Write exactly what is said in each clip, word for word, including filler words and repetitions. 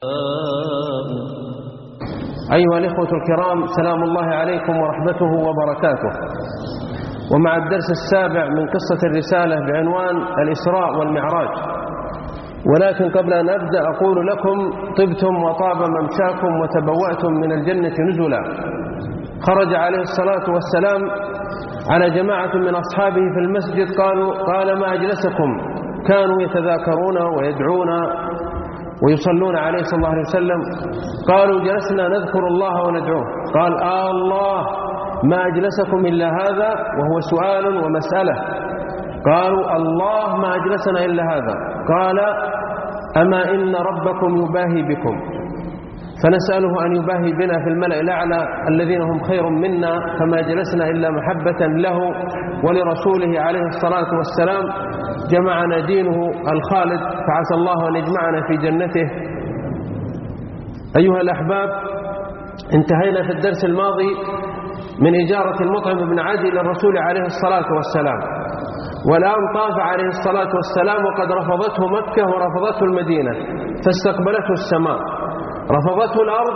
أيها الإخوة الكرام، سلام الله عليكم ورحمته وبركاته. ومع الدرس السابع من قصة الرسالة بعنوان الإسراء والمعراج. ولكن قبل أن أبدأ أقول لكم: طبتم وطاب ممشاكم وتبوأتم من الجنة نزلا. خرج عليه الصلاة والسلام على جماعة من أصحابه في المسجد، قالوا قال ما أجلسكم؟ كانوا يتذاكرون ويدعون ويصلون عليه صلى الله عليه وسلم. قالوا جلسنا نذكر الله وندعوه. قال آه الله ما أجلسكم إلا هذا، وهو سؤال ومسألة. قالوا الله ما أجلسنا إلا هذا. قال أما إن ربكم يباهي بكم، فنسأله أن يباهي بنا في الملأ الأعلى الذين هم خير منا، فما جلسنا إلا محبة له ولرسوله عليه الصلاة والسلام. جمعنا دينه الخالد، فعسى الله أن يجمعنا في جنته. أيها الأحباب، انتهينا في الدرس الماضي من إجارة المطعم بن عدي للرسول عليه الصلاة والسلام، والآن طاف عليه الصلاة والسلام وقد رفضته مكة ورفضته المدينة، فاستقبلته السماء. رفضته الأرض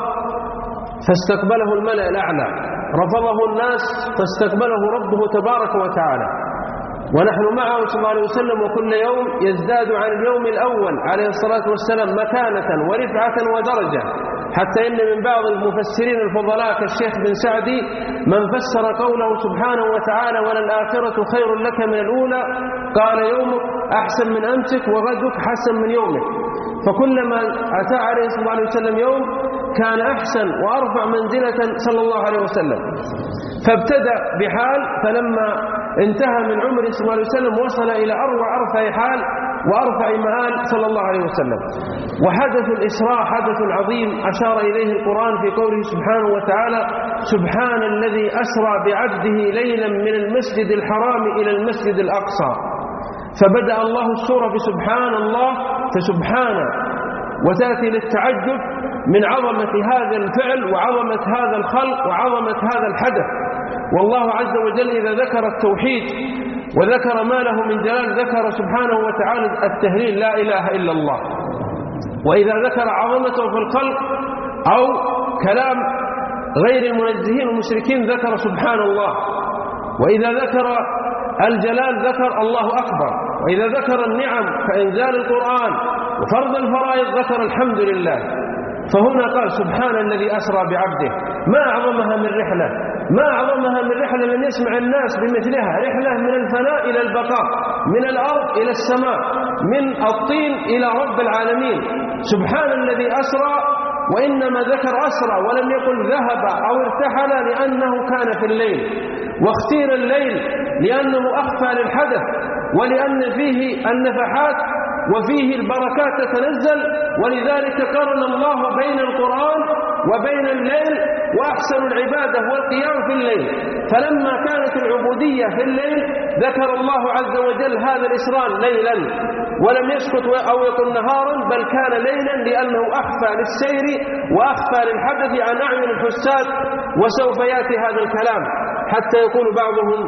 فاستقبله الملأ الأعلى، رفضه الناس فاستقبله ربه تبارك وتعالى. ونحن معه صلى الله عليه وسلم، وكل يوم يزداد عن اليوم الأول عليه الصلاة والسلام مكانة ورفعة ودرجة، حتى إن من بعض المفسرين الفضلاء كالشيخ بن سعدي من فسر قوله سبحانه وتعالى وللآخرة خير لك من الأولى، قال يومك أحسن من أمسك وغدك حسن من يومك. فكلما أتى عليه صلى الله عليه وسلم يوم كان أحسن وأرفع منزلة صلى الله عليه وسلم. فابتدأ بحال، فلما انتهى من عمره صلى الله عليه وسلم وصل إلى أروع أرفع حال وأرفع مآل صلى الله عليه وسلم. وحدث الإسراء حدث عظيم أشار إليه القرآن في قوله سبحانه وتعالى: سبحان الذي أسرى بعبده ليلا من المسجد الحرام إلى المسجد الأقصى. فبدأ الله السورة بسبحان الله، فسبحانه وتأتي للتعجب من عظمة هذا الفعل وعظمة هذا الخلق وعظمة هذا الحدث. والله عز وجل إذا ذكر التوحيد وذكر ما له من جلال ذكر سبحانه وتعالى التهليل لا إله إلا الله. وإذا ذكر عظمته في الخلق أو كلام غير المنزهين والمشركين ذكر سبحان الله. وإذا ذكر الجلال ذكر الله أكبر. وإذا ذكر النعم كإنزال القرآن وفرض الفرائض ذكر الحمد لله. فهنا قال سبحان الذي أسرى بعبده. ما أعظمها من رحلة، ما أعظمها من رحلة لم يسمع الناس بمثلها. رحلة من الفناء إلى البقاء، من الأرض إلى السماء، من الطين إلى رب العالمين. سبحان الذي أسرى، وإنما ذكر أسرى ولم يقل ذهب أو ارتحل لأنه كان في الليل. واختير الليل لأنه أخفى للحدث، ولأن فيه النفحات وفيه البركات تتنزل. ولذلك قرن الله بين القرآن وبين الليل، وأحسن العبادة هو القيام في الليل. فلما كانت العبودية في الليل ذكر الله عز وجل هذا الإسراء ليلا، ولم يسكت أو يكن نهارا، بل كان ليلا لأنه أخفى للسير وأخفى للحدث عن أعين الحساد. وسوف يأتي هذا الكلام حتى يقول بعضهم: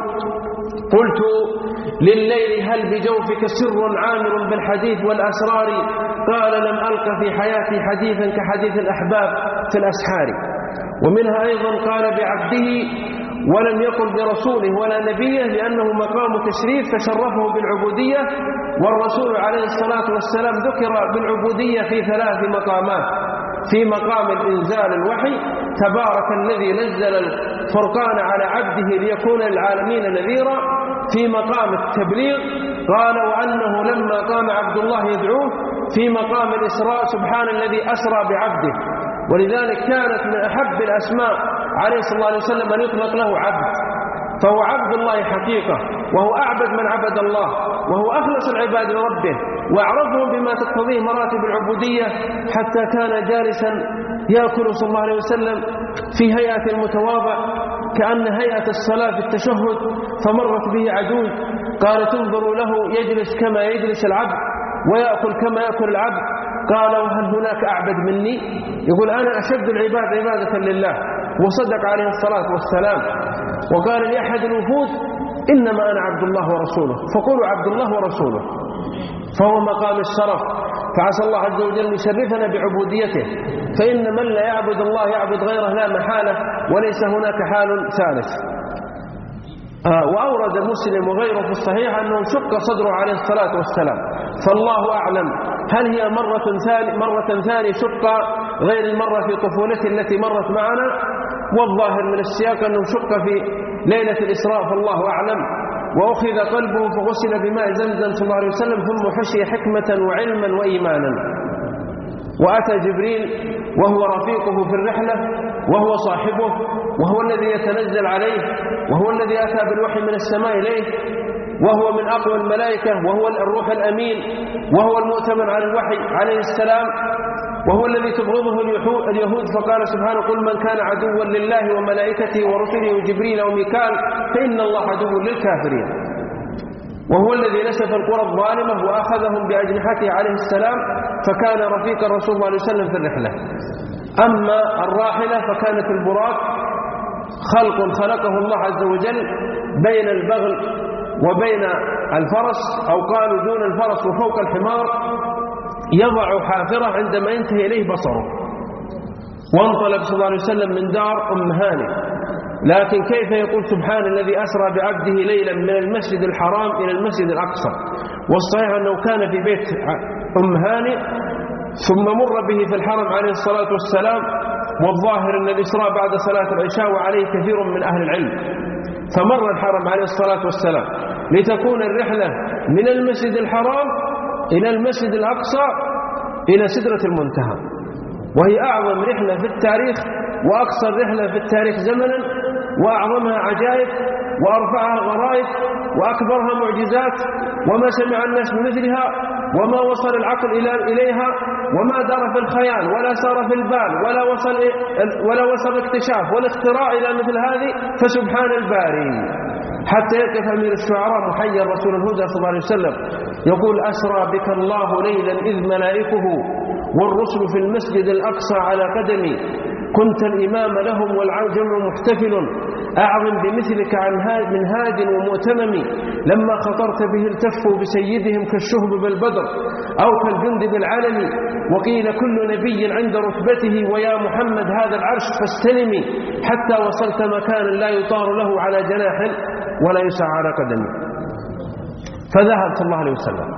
قلت لليل هل بجوفك سر عامر بالحديث والأسرار؟ قال لم ألق في حياتي حديثا كحديث الأحباب في الأسحار. ومنها أيضا قال بعبده ولم يقل برسوله ولا نبيه، لأنه مقام تشريف فشرفه بالعبودية. والرسول عليه الصلاة والسلام ذكر بالعبودية في ثلاث مقامات: في مقام الإنزال الوحي، تبارك الذي نزل الفرقان على عبده ليكون للعالمين نذيرا. في مقام التبليغ قال وأنه لما قام عبد الله يدعوه. في مقام الإسراء سبحان الذي أسرى بعبده. ولذلك كانت من أحب الأسماء عليه صلى الله عليه وسلم أن يطلق له عبد، فهو عبد الله حقيقة، وهو أعبد من عبد الله، وهو أخلص العباد لربه، وأعرفهم بما تقتضيه مراتب العبودية. حتى كان جالسا يأكل صلى الله عليه وسلم في هيئة المتواضع كأن هيئة الصلاة في التشهد، فمرت به عجوز قال تنظر له يجلس كما يجلس العبد ويأكل كما يأكل العبد. قال وهل هناك أعبد مني؟ يقول أنا أشد العباد عبادة لله. وصدق عليه الصلاة والسلام. وقال لأحد الوفود إنما أنا عبد الله ورسوله، فقولوا عبد الله ورسوله. فهو مقام الشرف. فعسى الله عز وجل أن يشرفنا بعبوديته، فإن من لا يعبد الله يعبد غيره لا محالة، وليس هناك حال ثالث. آه وأورد مسلم وغيره في الصحيح أنه شق صدره عليه الصلاة والسلام، فالله أعلم هل هي مرة ثانية مرة ثانية شق غير المرة في طفولته التي مرت معنا، والظاهر من السياق أنه شق في ليلة الإسراء فالله أعلم، وأخذ قلبه فغسل بماء زمزم صلى الله عليه وسلم ثم حشي حكمة وعلما وإيمانا. وأتى جبريل وهو رفيقه في الرحلة وهو صاحبه وهو الذي يتنزل عليه وهو الذي أتى بالوحي من السماء إليه وهو من أقوى الملائكة وهو الروح الأمين وهو المؤتمن على الوحي عليه السلام وهو الذي تبغضه اليهود، فقال سبحانه قل من كان عدوا لله وملائكته ورسله وجبريل وميكال فإن الله عدو للكافرين. وهو الذي نسف القرى الظالمة وأخذهم بأجنحته عليه السلام، فكان رفيق الرسول صلى الله عليه وسلم في الرحلة. أما الراحلة فكانت البراق خلق خلقه الله عز وجل بين البغل وبين الفرس، أو قالوا دون الفرس وفوق الحمار، يضع حافرة عندما ينتهي إليه بصره. وانطلق صلى الله عليه وسلم من دار أم هانئ، لكن كيف يقول سبحان الذي أسرى بعبده ليلا من المسجد الحرام إلى المسجد الأقصى؟ والصحيح أنه كان في بيت أم هانئ ثم مر به في الحرم عليه الصلاة والسلام، والظاهر أن الإسراء بعد صلاة العشاء وعليه كثير من أهل العلم، فمر الحرم عليه الصلاة والسلام لتكون الرحلة من المسجد الحرام إلى المسجد الأقصى إلى سدرة المنتهى، وهي أعظم رحلة في التاريخ وأقصر رحلة في التاريخ زمنا، وأعظمها عجائب وأرفعها غرائب وأكبرها معجزات، وما سمع الناس بمثلها وما وصل العقل إليها وما دار في الخيال ولا سار في البال ولا وصل ولا وصل الاكتشاف والاختراع إلى مثل هذه، فسبحان الباري. حتى يقف أمير الشعراء محيي رسول الهدى صلى الله عليه وسلم يقول أسرى بك الله ليلا إذ ملائكه والرسل في المسجد الأقصى على قدمي، كنت الإمام لهم والجمع محتفل، أعظم بمثلك عن من هاد ومؤتمم، لما خطرت به التفوا بسيدهم كالشهب بالبدر أو كالجند بالعلم، وقيل كل نبي عند رتبته ويا محمد هذا العرش فاستلمي، حتى وصلت مكانا لا يطار له على جناح ولا يسعى على قدمي. فذهب صلى الله عليه وسلم،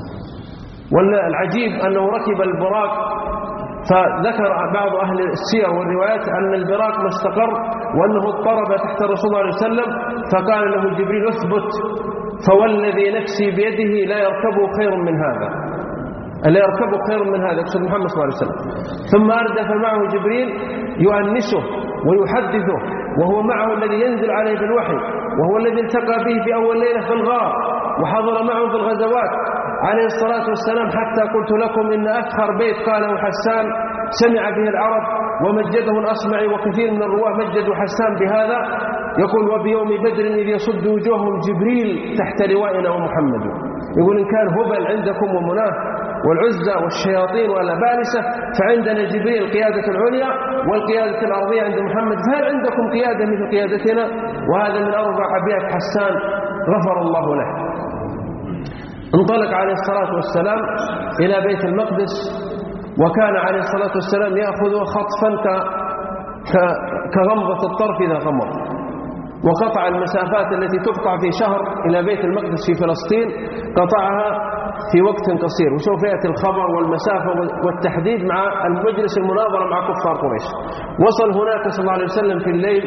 والعجيب أنه ركب البراق، فذكر بعض أهل السير والروايات أن البراق ما استقر وأنه اضطرب تحت الرسول صلى الله عليه وسلم، فقال له جبريل اثبت فوالذي نفسي بيده لا يركبه خير من هذا، لا يركبه خير من هذا، يقصد محمد صلى الله عليه وسلم. ثم أردف معه جبريل يؤنسه ويحدثه، وهو معه الذي ينزل عليه بالوحي، وهو الذي التقى به في أول ليلة في الغار وحضر معه في الغزوات عليه الصلاة والسلام، حتى قلت لكم إن أفخر بيت قاله حسان سمع به العرب ومجده الأصمعي، وكثير من الرواه مجدوا حسان بهذا. يقول وبيوم بدر إذ يصد وجوههم جبريل تحت لوائنا ومحمد. يقول إن كان هبل عندكم ومناه والعزة والشياطين والأبالسة، فعندنا جبريل القيادة العليا والقيادة الأرضية عند محمد، فهل عندكم قيادة مثل قيادتنا؟ وهذا من أربع أبيات حسان غفر الله له. انطلق عليه الصلاة والسلام إلى بيت المقدس، وكان عليه الصلاة والسلام يأخذ خطفا كغمضة الطرف إذا غمض، وقطع المسافات التي تقطع في شهر إلى بيت المقدس في فلسطين قطعها في وقت قصير. وسوف يأتي الخبر والمسافة والتحديد مع المجلس المناظرة مع كفار قريش. وصل هناك صلى الله عليه وسلم في الليل،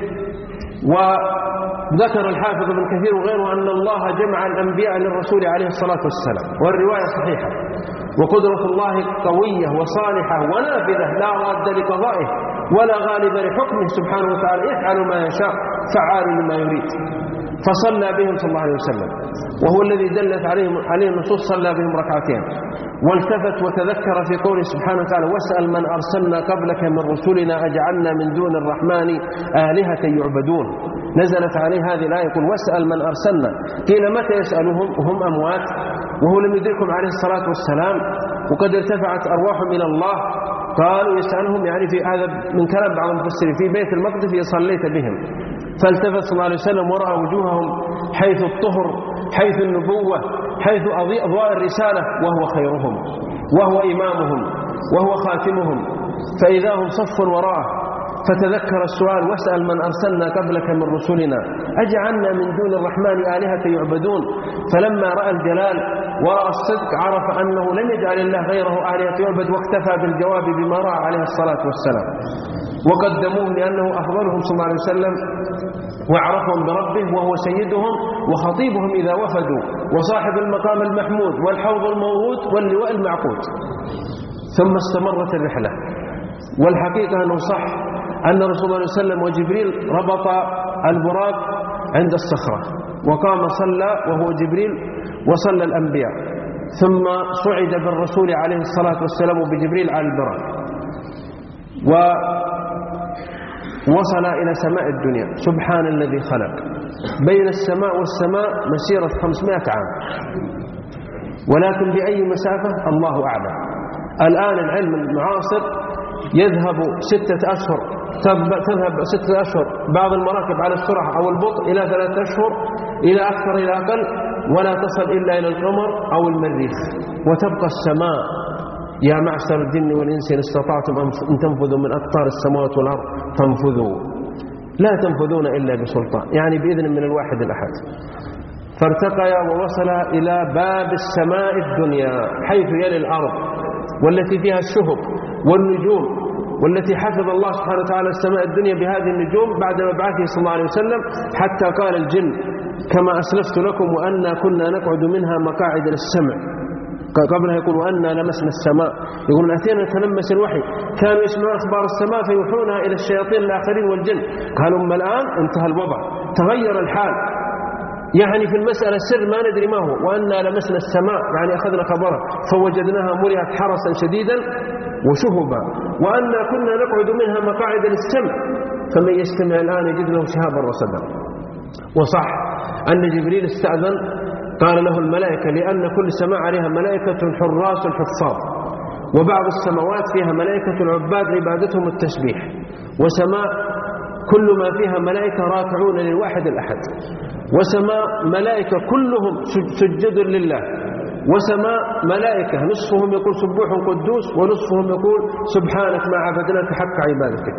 وذكر الحافظ ابن كثير وغيره أن الله جمع الأنبياء للرسول عليه الصلاة والسلام، والرواية صحيحة، وقدرة الله قوية وصالحة ونافذة لا راد لقضائه ولا غالب لحكمه سبحانه وتعالى، يفعل ما يشاء فعال لما يريد. فصلى بهم صلى الله عليه وسلم، وهو الذي دلت عليهم عليه النصوص، صلى بهم ركعتين، والتفت وتذكر في قوله سبحانه وتعالى واسأل من أرسلنا قبلك من رسلنا أجعلنا من دون الرحمن آلهة يعبدون. نزلت عليه هذه الآية يقول واسأل من أرسلنا. قيل متى يسألهم وهم أموات وهو لم يدركهم عليه الصلاة والسلام وقد ارتفعت أرواحهم إلى الله؟ قالوا يسألهم يعني في هذا من كلام بعض المفسرين في بيت المقدس صليت بهم. فالتفت صلى الله عليه وسلم ورأى وجوههم حيث الطهر حيث النبوة حيث أضواء الرسالة وهو خيرهم. وهو إمامهم وهو خاتمهم، فإذا هم صف وراءه، فتذكر السؤال: واسأل من أرسلنا قبلك من رسلنا أجعلنا من دون الرحمن آلهة يعبدون. فلما رأى الجلال ورأى الصدق عرف أنه لم يجعل الله غيره آلهة يعبد، واكتفى بالجواب بما رأى عليه الصلاة والسلام. وقدموه لأنه أفضلهم صلى الله عليه وسلم وأعرفهم بربه، وهو سيدهم وخطيبهم إذا وفدوا، وصاحب المقام المحمود والحوض الموعود واللواء المعقود. ثم استمرت الرحلة. والحقيقة أنه صح أن رسول الله صلى الله عليه وسلم وجبريل ربط البراق عند الصخرة، وقام صلى وهو جبريل وصلى الأنبياء، ثم صعد بالرسول عليه الصلاة والسلام وبجبريل على البراق، ووصل إلى سماء الدنيا. سبحان الذي خلق. بين السماء والسماء مسيرة خمسمائة عام، ولكن بأي مسافة الله أعلم. الآن العلم المعاصر يذهب ستة أشهر، تذهب ستة أشهر بعض المراكب على السرعة أو البطء إلى ثلاثة أشهر، إلى أكثر إلى أقل، ولا تصل إلا إلى القمر أو المريخ، وتبقى السماء. يا معشر الجن والإنس إن استطعتم أن تنفذوا من أقطار السماوات والأرض فانفذوا، لا تنفذون إلا بسلطان، يعني بإذن من الواحد الأحد. فارتقى ووصل إلى باب السماء الدنيا حيث يلي الأرض، والتي فيها الشهب والنجوم، والتي حفظ الله سبحانه وتعالى السماء الدنيا بهذه النجوم بعد مبعثه صلى الله عليه وسلم، حتى قال الجن كما أسلفت لكم: وأنا كنا نقعد منها مقاعد للسمع. قبلها يقول: وأنا لمسنا السماء، يقولون أتينا نتلمس الوحي، كانوا يسمعون أخبار السماء فيوحونها إلى الشياطين الآخرين والجن. قالوا: أما الآن انتهى الوضع، تغير الحال، يعني في المسألة سر ما ندري ما هو. وأنا لمسنا السماء يعني أخذنا خبرها فوجدناها ملئت حرسا شديدا وشهبا، وأنا كنا نقعد منها مقاعد للسمع فمن يستمع الآن يجد له شهابا رصدا. وصح أن جبريل استأذن، قال له الملائكة، لأن كل سماء عليها ملائكة حراس حفاظ، وبعض السماوات فيها ملائكة العباد عبادتهم التسبيح، وسماء كل ما فيها ملائكة راكعون للواحد الأحد، وسماء ملائكة كلهم سجد لله، وسماء ملائكة نصفهم يقول سبوح قدوس، ونصفهم يقول سبحانك ما عبدناك حق عبادتك.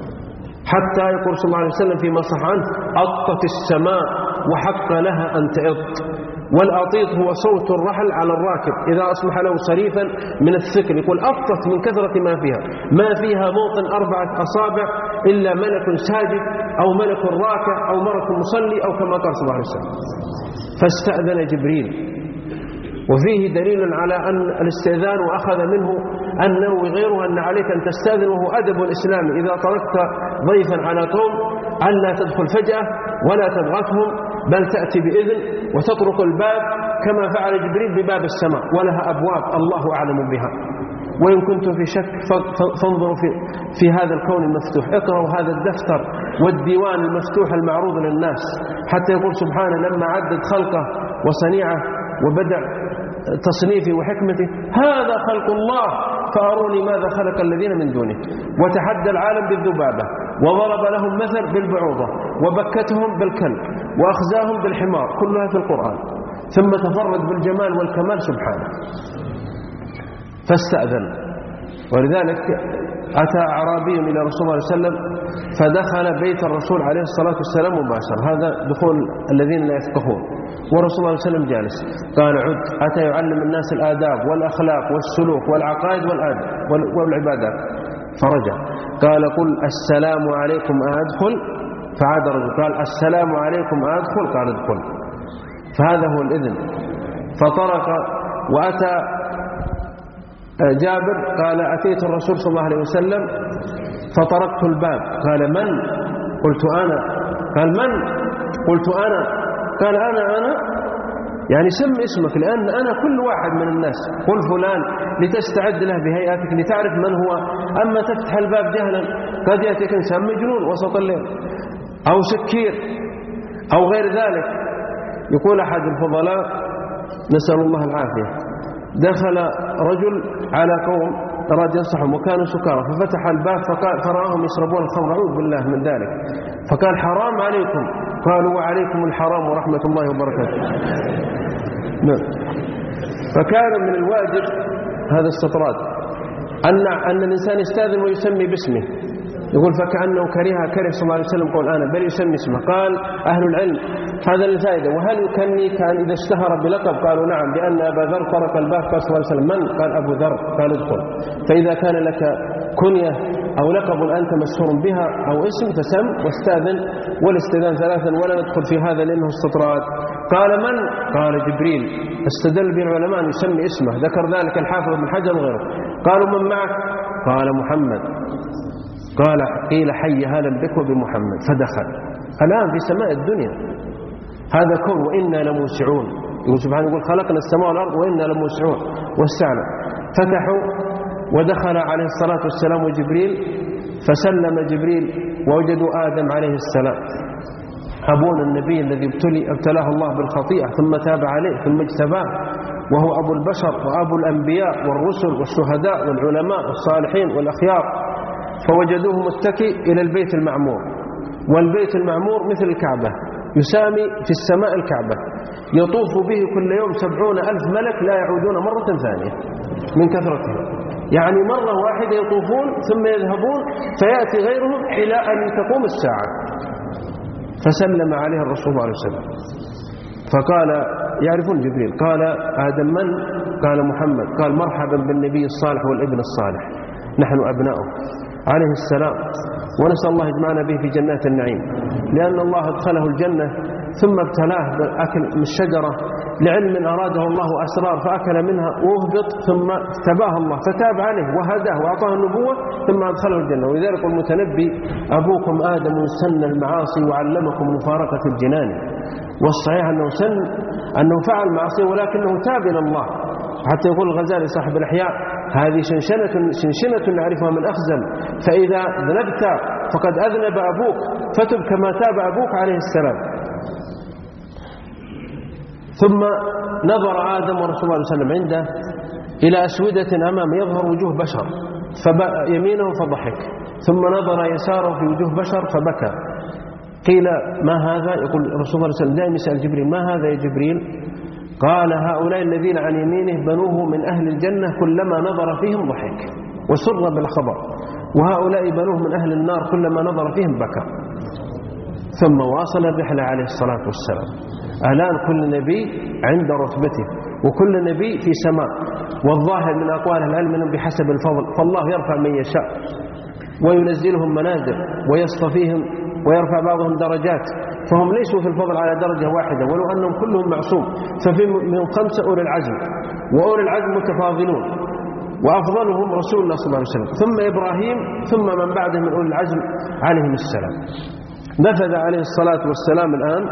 حتى يقول صلى الله عليه وسلم فيما صح عنه: أطت السماء وحق لها أن تأط. والأطيط هو صوت الرحل على الراكب إذا أصبح له صريفا من الثقل، يقول أطت من كثرة ما فيها، ما فيها موطن أربعة أصابع إلا ملك ساجد أو ملك راكع أو ملك مصلي، أو كما قال صلى الله عليه وسلم. فاستأذن جبريل، وفيه دليل على أن الاستئذان وأخذ منه أنه غيره أن عليك أن تستأذن، وهو أدب الإسلام إذا طرقت ضيفا على قوم ألا تدخل فجأة ولا تبغتهم، بل تأتي بإذن وتطرق الباب كما فعل جبريل بباب السماء، ولها أبواب الله أعلم بها. وإن كنتم في شك فانظروا في, في هذا الكون المفتوح، اقرأوا هذا الدفتر والديوان المفتوح المعروض للناس، حتى يقول سبحانه لما عدد خلقه وصنيعه وبدع تصنيفه وحكمته: هذا خلق الله فأروني ماذا خلق الذين من دونه. وتحدى العالم بالذبابة، وضرب لهم مثل بالبعوضة، وبكتهم بالكلب، وأخزاهم بالحمار، كلها في القرآن. ثم تفرد بالجمال والكمال سبحانه. فاستأذن. ولذلك أتى أعرابي إلى رسول الله صلى الله عليه وسلم فدخل بيت الرسول عليه الصلاة والسلام مباشرة، هذا دخول الذين لا يفقهون، ورسول الله صلى الله عليه وسلم جالس. قال: عد. أتى يعلم الناس الآداب والأخلاق والسلوك والعقائد والآداب والعبادات. فرجع قال: قل السلام عليكم أدخل؟ فعاد رجل قال: السلام عليكم أدخل؟ قال: ادخل. فهذا هو الإذن. فطرق وأتى جابر قال: أتيت الرسول صلى الله عليه وسلم فطرقت الباب. قال: من؟ قلت أنا. قال: من؟ قلت أنا. قال: أنا أنا يعني سم اسمك، لأن أنا كل واحد من الناس. قل فلان لتستعد له بهيئتك لتعرف من هو. أما تفتح الباب جهلا قد يأتيك إنسان مجنون وسط الليل أو سكير أو غير ذلك. يقول أحد الفضلاء نسأل الله العافية: دخل رجل على قوم أراد ينصحهم وكانوا سكارى، ففتح الباب فقال فرآهم يشربون الخمر، أعوذ بالله من ذلك، فقال: حرام عليكم. قالوا: وعليكم الحرام ورحمة الله وبركاته. فكان من الواجب هذا استطراد، أن أن الإنسان يستأذن ويسمي باسمه، يقول فكأنه كرهها كره صلى الله عليه وسلم قول أنا بل يسمي اسمه. قال أهل العلم هذا الفائدة. وهل يكني كان إذا اشتهر بلقب؟ قالوا نعم، بأن أبا ذر طرق الباب قال صلى الله عليه وسلم من؟ قال أبو ذر، قال ادخل. فإذا كان لك كنية أو لقب أنت مشهور بها أو اسم فسم واستأذن، والاستئذان ثلاثا ولا ندخل في هذا لأنه استطراد. قال من؟ قال جبريل. استدل به العلماء أن يسمي اسمه، ذكر ذلك الحافظ بن حجر وغيره. قالوا من معك؟ قال محمد. قال قيل حي هلا بك وبمحمد، فدخل. الآن في سماء الدنيا هذا كون وإنا لموسعون، يقول سبحانه يقول خلقنا السماء والأرض وإنا لموسعون، وسعنا. فتحوا ودخل عليه الصلاة والسلام وجبريل، فسلم جبريل ووجدوا آدم عليه السلام أبونا النبي الذي ابتلي ابتلاه الله بالخطيئة ثم تاب عليه ثم اجتباه، وهو أبو البشر وأبو الأنبياء والرسل والشهداء والعلماء والصالحين والأخيار. فوجدوه متكئ إلى البيت المعمور، والبيت المعمور مثل الكعبة، يسامي في السماء الكعبة، يطوف به كل يوم سبعون ألف ملك لا يعودون مرة ثانية من كثرته، يعني مرة واحدة يطوفون ثم يذهبون فيأتي غيرهم إلى أن تقوم الساعة. فسلم عليه الرسول صلى الله عليه وسلم فقال يعرفون جبريل؟ قال آدم من؟ قال محمد. قال مرحبا بالنبي الصالح والابن الصالح، نحن أبناؤه عليه السلام، ونسأل الله يجمعنا به في جنات النعيم، لأن الله ادخله الجنة ثم ابتلاه بالأكل من الشجرة لعلم أراده الله أسرار فأكل منها وأهبط، ثم تباه الله فتاب عليه وهداه وأعطاه النبوة ثم أدخله الجنة. ولذلك المتنبي أبوكم آدم سن المعاصي وعلمكم مفارقة الجنان، والصحيح أنه سن أنه فعل معصية ولكنه تاب إلى الله. حتى يقول الغزالي صاحب الإحياء هذه شنشنة, شنشنة نعرفها من أخزل، فإذا ذنبت فقد أذنب أبوك فتب كما تاب أبوك عليه السلام. ثم نظر آدم ورسول الله صلى الله عليه وسلم عنده إلى أسودة أمامه يظهر وجوه بشر، فيمينه فضحك، ثم نظر يساره في وجوه بشر فبكى. قيل ما هذا؟ يقول رسول الله صلى الله عليه وسلم دائما يسأل جبريل ما هذا يا جبريل؟ قال هؤلاء الذين عن يمينه بنوه من أهل الجنة كلما نظر فيهم ضحك وسر بالخبر، وهؤلاء بنوه من أهل النار كلما نظر فيهم بكى. ثم واصل الرحلة عليه الصلاة والسلام. الآن كل نبي عند رتبته وكل نبي في سماء، والظاهر من أقوال العلم أنه بحسب الفضل، فالله يرفع من يشاء وينزلهم منازل ويصطفيهم ويرفع بعضهم درجات، فهم ليسوا في الفضل على درجة واحدة ولو أنهم كلهم معصوم. ففي من خمسة أولي العزم، وأولي العزم متفاضلون، وأفضلهم رسول الله صلى الله عليه وسلم ثم إبراهيم ثم من بعده من أولي العزم عليهم السلام. نفذ عليه الصلاة والسلام الآن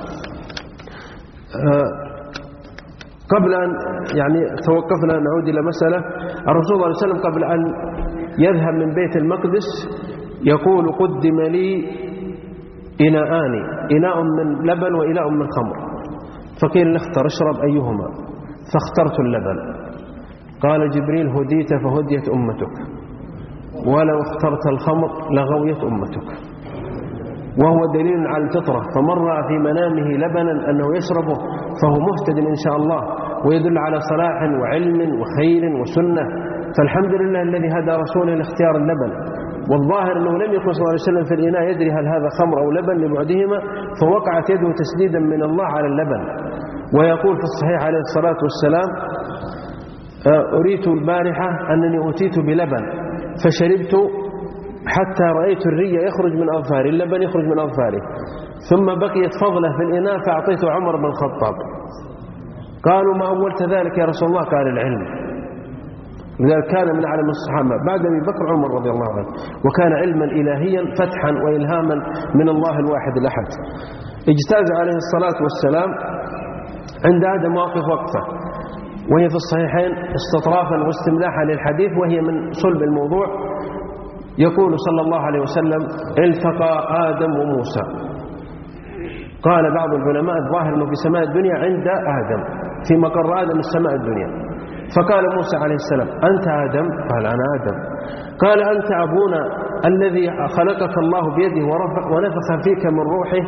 قبل أن يعني توقفنا نعود إلى مسألة الرسول صلى الله عليه وسلم قبل أن يذهب من بيت المقدس يقول قدم لي إناءان، إناء من لبن وإناء من خمر، فقيل اختر اشرب أيهما، فاخترت اللبن. قال جبريل هديت فهديت أمتك، ولو اخترت الخمر لغويت أمتك. وهو دليل على الفطرة، فمن رأى في منامه لبنا أنه يشربه فهو مهتد إن شاء الله، ويدل على صلاح وعلم وخير وسنة. فالحمد لله الذي هدى رسوله لاختيار اللبن. والظاهر أنه لم يكن صلى الله عليه وسلم في الإناء يدري هل هذا خمر أو لبن لبعدهما، فوقعت يده تسديدا من الله على اللبن. ويقول في الصحيح عليه الصلاة والسلام أريت البارحة أنني أوتيت بلبن فشربت حتى رأيت الري يخرج من أظفاري، اللبن يخرج من أظفاري، ثم بقيت فضلة في الإناء فأعطيت عمر بن الخطاب. قالوا ما أولت ذلك يا رسول الله؟ قال العلم. لذلك كان من أعلم الصحابة بعد أبي بكر عمر رضي الله عنه، وكان علما إلهيا فتحا وإلهاما من الله الواحد الأحد. اجتاز عليه الصلاة والسلام عند هذا مواقف وقفة، وهي في الصحيحين استطرافا واستملاحا للحديث، وهي من صلب الموضوع. يقول صلى الله عليه وسلم التقى آدم وموسى. قال بعض العلماء الظاهر أنه في سماء الدنيا عند آدم، في مقر آدم السماء الدنيا. فقال موسى عليه السلام أنت آدم؟ قال أنا آدم. قال أنت أبونا الذي خلقك الله بيده ونفخ فيك من روحه،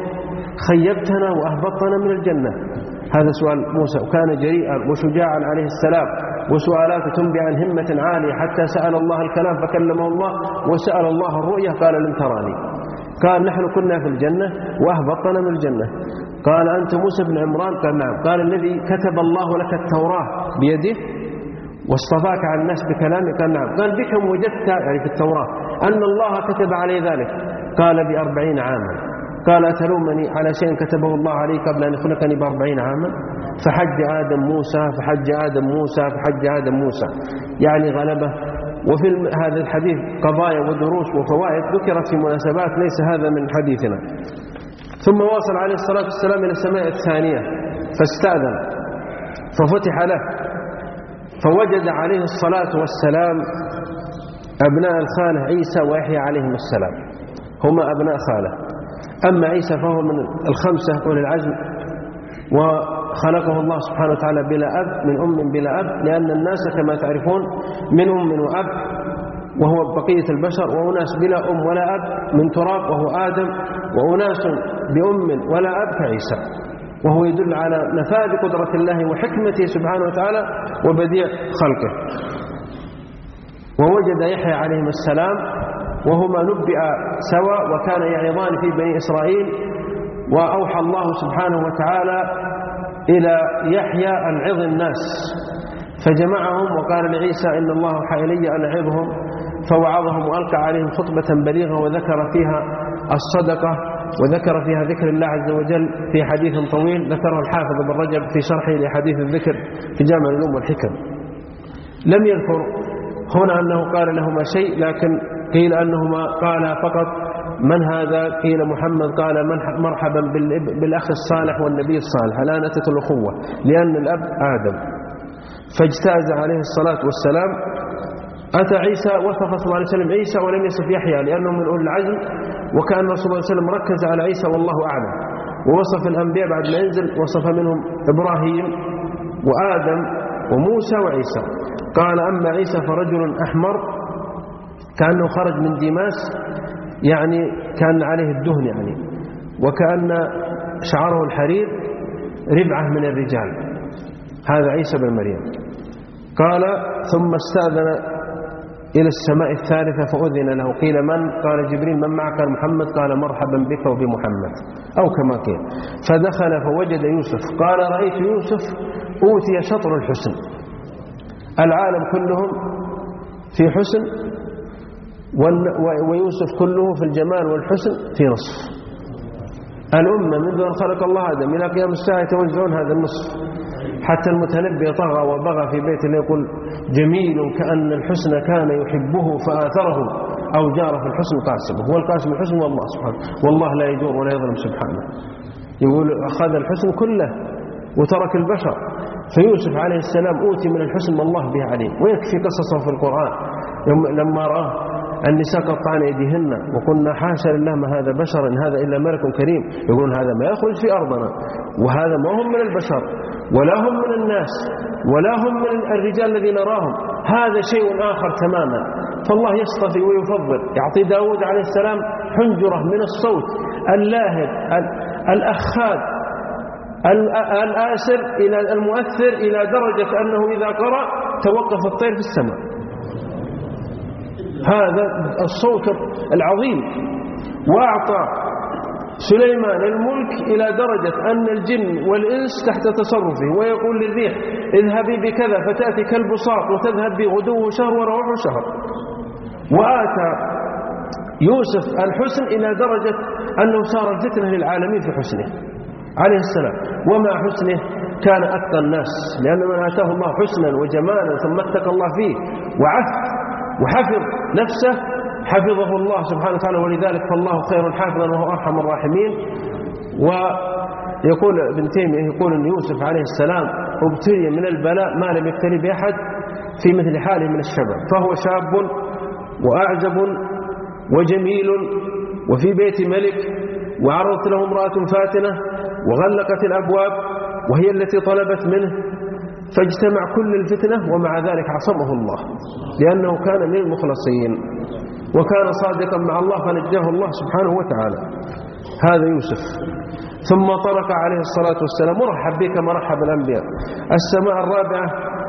خيبتنا وأهبطنا من الجنة. هذا سؤال موسى، وكان جريئا وشجاعا عليه السلام وسؤالاته تنبي عن همة عالية، حتى سأل الله الكلام فكلمه الله، وسأل الله الرؤية قال لم تراني. قال نحن كنا في الجنة وأهبطنا من الجنة. قال أنت موسى بن عمران؟ قال نعم. قال الذي كتب الله لك التوراة بيده واصطفاك على الناس بكلامه؟ قال نعم. قال بكم وجدت يعني في التوراة أن الله كتب علي ذلك؟ قال بأربعين عاما. قال أتلومني على شيء كتبه الله علي قبل أن يخلقني بأربعين عاما؟ فحج آدم موسى فحج آدم موسى فحج آدم موسى، يعني غلبه. وفي هذا الحديث قضايا ودروس وفوائد ذكرت في مناسبات ليس هذا من حديثنا. ثم واصل عليه الصلاة والسلام إلى السماء الثانية فاستأذن ففتح له، فوجد عليه الصلاة والسلام أبناء الخالة عيسى ويحيى عليهم السلام، هما أبناء خالة. أما عيسى فهو من الخمسة أولي العزم، وخلقه الله سبحانه وتعالى بلا أب، من أم بلا أب، لأن الناس كما تعرفون من أم وأب وهو بقية البشر، وأناس بلا أم ولا أب من تراب وهو آدم، وأناس بأم ولا أب كعيسى، وهو يدل على نفاذ قدرة الله وحكمته سبحانه وتعالى وبديع خلقه. ووجد يحيى عليهم السلام وهما نبئا سوا وكان يعظان في بني إسرائيل، وأوحى الله سبحانه وتعالى إلى يحيى أن عظ الناس، فجمعهم وقال لعيسى إن الله أوحى إلي أن أعظهم، فوعظهم وألقى عليهم خطبة بليغة وذكر فيها الصدقة وذكر فيها ذكر الله عز وجل في حديث طويل ذكره الحافظ ابن رجب في شرحه لحديث الذكر في جامع العلوم والحكم. لم يذكر هنا أنه قال لهما شيء، لكن قيل أنهما قال فقط من هذا؟ قيل محمد. قال مرحبا بالأخ الصالح والنبي الصالح، الآن أتت الأخوة لأن الأب آدم. فاجتاز عليه الصلاة والسلام. أتى عيسى وصف صلى الله عليه وسلم عيسى ولم يصف يحيى لأنه من أولي العزم، وكأن رسول الله صلى الله عليه وسلم ركز على عيسى والله أعلم. ووصف الأنبياء بعد ما ينزل وصف منهم إبراهيم وآدم وموسى وعيسى. قال أما عيسى فرجل أحمر كأنه خرج من ديماس، يعني كان عليه الدهن يعني، وكأن شعره الحرير ربعة من الرجال. هذا عيسى بن مريم. قال ثم استأذن إلى السماء الثالثة فأذن له. قيل من؟ قال جبريل. من معك؟ قال محمد. قال مرحبا بك وبمحمد، أو كما قيل. فدخل فوجد يوسف. قال رأيت يوسف أوتي شطر الحسن، العالم كلهم في حسن ويوسف كله في الجمال والحسن في نصف. الأمة منذ أن خلق الله آدم إلى قيام الساعة يتوزعون هذا النصف، حتى المتنبي طغى وبغى في بيت الله يقول جميل كأن الحسن كان يحبه فآثره أو جار في الحسن قاسمه. هو القاسم الحسن والله سبحانه، والله لا يجور ولا يظلم سبحانه. يقول أخذ الحسن كله وترك البشر. فيوسف عليه السلام أوتي من الحسن والله به عليه، ويكفي قصصه في القرآن لما رآه النساء قطعن أيديهن وقلنا حاشا لله ما هذا بشر إن هذا إلا ملك كريم. يقولون هذا ما يخرج في أرضنا، وهذا ما هم من البشر ولا هم من الناس ولا هم من الرجال الذين نراهم، هذا شيء آخر تماما. فالله يصطفي ويفضل، يعطي داود عليه السلام حنجرة من الصوت اللاهب الأخاد الآسر إلى المؤثر إلى درجة أنه إذا قرأ توقف الطير في السماء. هذا الصوت العظيم. وأعطى سليمان الملك إلى درجة أن الجن والإنس تحت تصرفه، ويقول للريح اذهبي بكذا فتأتي كالبساط وتذهب بغدوه شهر وروحه شهر. وآتى يوسف الحسن إلى درجة أنه صار الفتنة للعالمين في حسنه عليه السلام. ومع حسنه كان أتقى الناس، لأن من آتاه الله حسنا وجمالا ثم اتقى الله فيه وعف وحفظ نفسه حفظه الله سبحانه وتعالى، ولذلك فالله خير حافظا وهو أرحم الراحمين. ويقول ابن تيمية يقول أن يوسف عليه السلام ابتلي من البلاء ما لم يبتلي بأحد في مثل حاله من الشباب، فهو شاب وأعزب وجميل وفي بيت ملك، وعرضت له امرأة فاتنة وغلقت الأبواب وهي التي طلبت منه، فاجتمع كل الفتنة ومع ذلك عصمه الله لأنه كان من المخلصين وكان صادقا مع الله فنجاه الله سبحانه وتعالى. هذا يوسف. ثم طرق عليه الصلاة والسلام مرحب بك مرحب الأنبياء. السماء الرابعة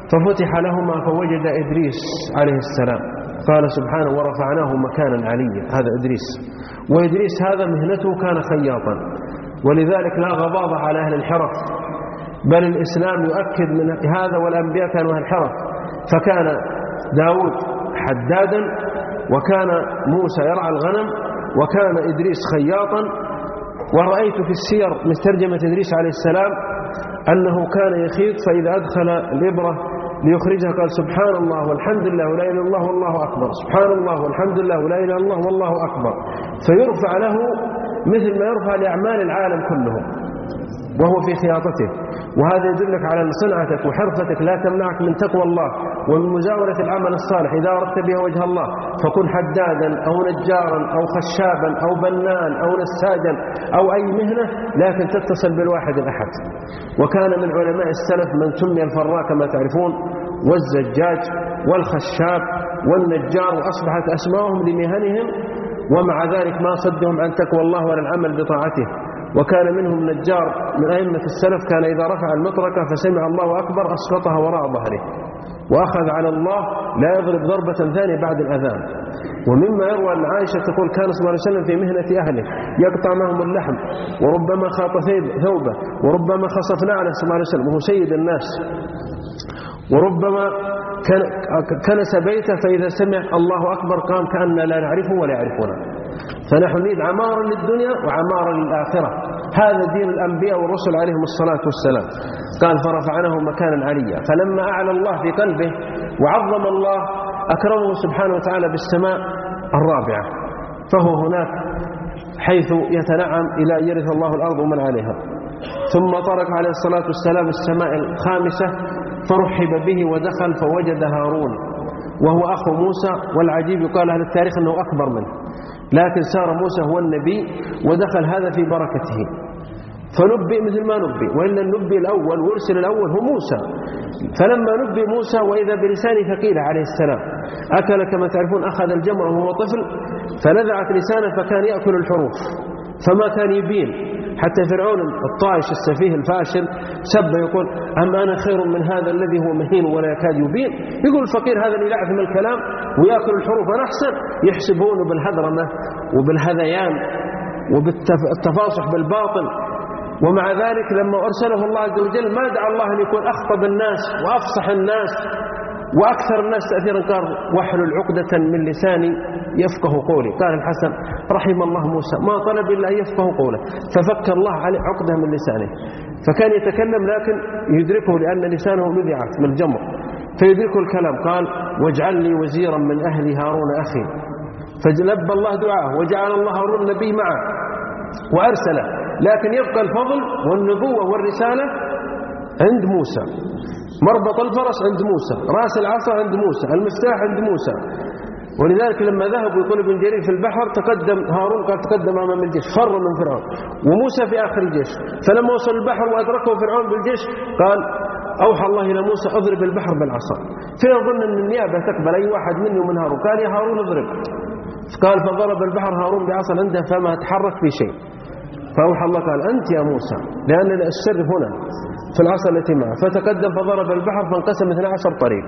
ففتح لهما فوجد إدريس عليه السلام. قال سبحانه ورفعناه مكانا عليا، هذا إدريس. وإدريس هذا مهنته كان خياطا، ولذلك لا غضاض على أهل الحرف، بل الإسلام يؤكد من هذا، والأنبياء كانوا أهل الحرف. فكان داود حدادا، وكان موسى يرعى الغنم، وكان إدريس خياطا. ورأيت في السير من ترجمة إدريس عليه السلام أنه كان يخيط، فإذا أدخل الإبرة ليخرجها قال سبحان الله والحمد لله ولا إله إلا الله والله أكبر، سبحان الله والحمد لله ولا إله إلا الله والله أكبر، فيرفع له مثل ما يرفع لأعمال العالم كلهم وهو في خياطته. وهذا يدلك على أن صنعتك وحرفتك لا تمنعك من تقوى الله ومن مزاولة العمل الصالح إذا أردت بها وجه الله. فكن حدادا أو نجارا أو خشابا أو بنان أو نساجا أو أي مهنة، لكن تتصل بالواحد الأحد. وكان من علماء السلف من سمي الفراء كما تعرفون، والزجاج والخشاب والنجار، وأصبحت أسماءهم لمهنهم، ومع ذلك ما صدهم عن تقوى الله ولا العمل بطاعته. وكان منهم نجار من أئمة السلف كان إذا رفع المطرقة فسمع الله أكبر أسقطها وراء ظهره، وأخذ على الله لا يضرب ضربة ثانية بعد الأذان. ومما يروى أن عائشة تقول كان صلى الله عليه وسلم في مهنة أهله يقطع معهم اللحم، وربما خاط ثوبه، وربما خصف نعله صلى الله عليه وسلم وهو سيد الناس، وربما كنس بيته فإذا سمع الله أكبر قام كأن لا نعرفه ولا يعرفونه. فنحن نريد عمارا للدنيا وعمارا للآخرة. هذا دين الأنبياء والرسل عليهم الصلاة والسلام. قال فرفعناه مكانا عليا. فلما أعلى الله في قلبه وعظم الله أكرمه سبحانه وتعالى بالسماء الرابعة، فهو هناك حيث يتنعم إلى أن يرث الله الأرض ومن عليها. ثم طرق عليه الصلاة والسلام السماء الخامسة فرحب به ودخل فوجد هارون وهو أخو موسى، والعجيب يقال أهل التاريخ أنه أكبر منه، لكن صار موسى هو النبي ودخل هذا في بركته، فنبئ مثل ما نبئ. وإن النبي الأول وارسل الأول هو موسى. فلما نبئ موسى وإذا بلسان ثقيل عليه السلام أكل كما تعرفون، أخذ الجمر وهو طفل فنزعت لسانه فكان يأكل الحروف فما كان يبين، حتى فرعون الطائش السفيه الفاشل سب يقول أم أنا خير من هذا الذي هو مهين ولا يكاد يبين. يقول الفقير هذا اللي يعثم الكلام ويأكل الحروف أنا أحسن. يحسبونه بالهذرمة وبالهذيان وبالتفاصح بالباطل. ومع ذلك لما أرسله الله عز وجل ما دعا الله أن يكون أخطب الناس وأفصح الناس وأكثر الناس تأثيرا، قال واحلل عقدة من لساني يفقه قولي. قال الحسن رحم الله موسى ما طلب إلا أن يفقه قوله، ففك الله عليه عقدة من لسانه، فكان يتكلم لكن يدركه لأن لسانه مذعت من الجمر فيدركه الكلام. قال واجعل لي وزيرا من أهل هارون أخي، فلبى الله دعاه وجعل الله هارون النبي معه وأرسله، لكن يبقى الفضل والنبوة والرسالة عند موسى. مربط الفرس عند موسى، رأس العصا عند موسى، المفتاح عند موسى. ولذلك لما ذهبوا يقول ابن جرير في البحر تقدم هارون قال تقدم أمام الجيش فر من فرعون، وموسى في آخر الجيش. فلما وصل البحر وأدركه فرعون بالجيش قال أوحى الله إلى موسى أضرب البحر بالعصا. فيظن أن النيابة تقبل أي واحد مني ومن هارون، قال يا هارون اضرب. قال فضرب البحر هارون بعصا عنده فما تحرك في شيء. فأوحى الله قال أنت يا موسى، لأن السر هنا في العصا التي معه. فتقدم فضرب البحر فانقسم اثنا عشر طريق.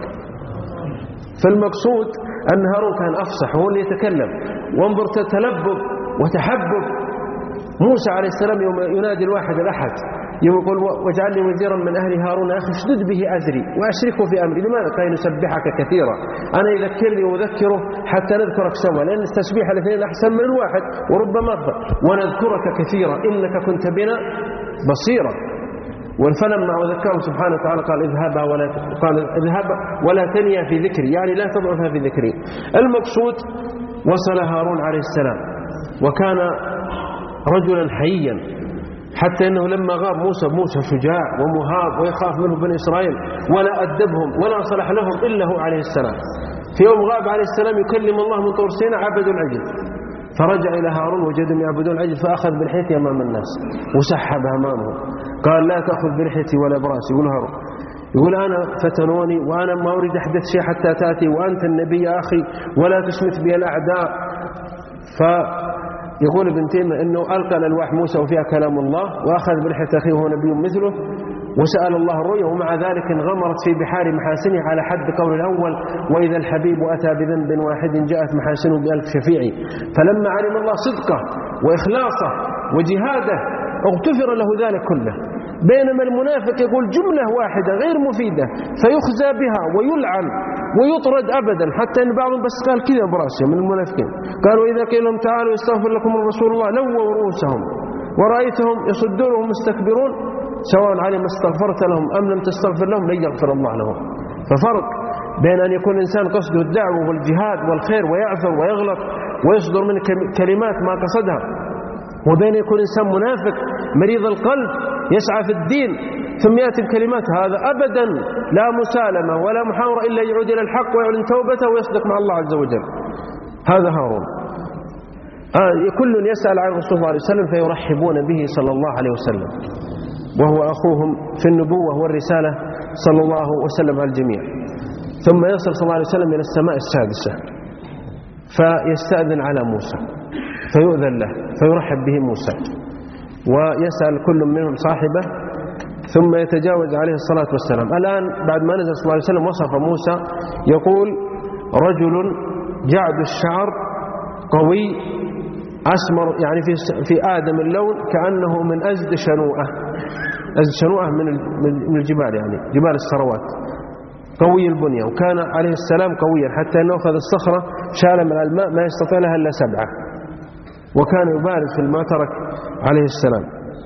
فالمقصود أن هارون كان أفصح وهو اللي يتكلم. وانظر تلبب وتحبب موسى عليه السلام يوم ينادي الواحد الأحد يقول واجعل لي وزيرا من أهل هارون أخي اشدد به أزري وأشركه في أمري. لماذا؟ كي نسبحك كثيرا. أنا يذكرني وأذكره حتى نذكرك سوا، لأن التسبيح الاثنين أحسن من الواحد وربما أفضل. ونذكرك كثيرا إنك كنت بنا بصيرا. فلما وذكره سبحانه وتعالى قال اذهبا ولا قال اذهب ولا تنيا في ذكري، يعني لا تضعفها في ذكري. المقصود وصل هارون عليه السلام وكان رجلا حييا، حتى أنه لما غاب موسى موسى شجاع ومهاب ويخاف منه بني إسرائيل ولا أدبهم ولا صلح لهم إلا هو عليه السلام. في يوم غاب عليه السلام يكلم الله من طور سيناء عبدوا العجل، فرجع إلى هارون وجدهم يعبدون العجل فأخذ بلحيتي أمام الناس وسحب أمامه. قال لا تأخذ بلحيتي ولا براسي. يقول هارون يقول أنا فتنوني وأنا ما أريد أحدث شيء حتى تأتي وأنت النبي يا أخي ولا تشمت بي الأعداء. فيقول ابن تيمية أنه ألقى الألواح موسى وفيها كلام الله وأخذ بلحية أخيه وهو نبي مثله وسأل الله الرؤيا، ومع ذلك انغمرت في بحار محاسنه على حد قول الأول: وإذا الحبيب أتى بذنب واحد جاءت محاسنه بألف شفيع. فلما علم الله صدقه وإخلاصه وجهاده اغتفر له ذلك كله. بينما المنافق يقول جملة واحدة غير مفيدة فيخزى بها ويلعن ويطرد أبدا، حتى أن بعضهم بس قال كذا براسه من المنافقين، قالوا إذا قيل لهم تعالوا يستغفر لكم رسول الله لووا رؤوسهم ورأيتهم يصدون وهم مستكبرون سواء عليهم استغفرت لهم أم لم تستغفر لهم لن يغفر الله لهم. ففرق بين أن يكون الإنسان قصده الدعوة والجهاد والخير ويعثر ويغلط ويصدر من كلمات ما قصدها، وبين يكون إنسان منافق مريض القلب يسعى في الدين ثم يأتي بكلمات هذا أبدا لا مسالمة ولا محاورة إلا يعود إلى الحق ويعلن توبته ويصدق مع الله عز وجل. هذا هارون. آه كل يسأل عن الرسول صلى الله عليه وسلم فيرحبون به صلى الله عليه وسلم، وهو أخوهم في النبوة والرسالة صلى الله وسلم على الجميع. ثم يصل صلى الله عليه وسلم إلى السماء السادسة فيستأذن على موسى فيؤذن له فيرحب به موسى ويسأل كل منهم صاحبه ثم يتجاوز عليه الصلاة والسلام. الآن بعد ما نزل صلى الله عليه وسلم وصف موسى يقول: رجل جعد الشعر قوي أسمر، يعني في في آدم اللون كأنه من أزد شنوءة. أزد شنوءة من الجبال، يعني جبال السروات، قوي البنية، وكان عليه السلام قويا حتى أنه أخذ الصخرة شال من الماء ما يستطيع لها إلا سبعة، وكان يبارز في المعترك عليه السلام.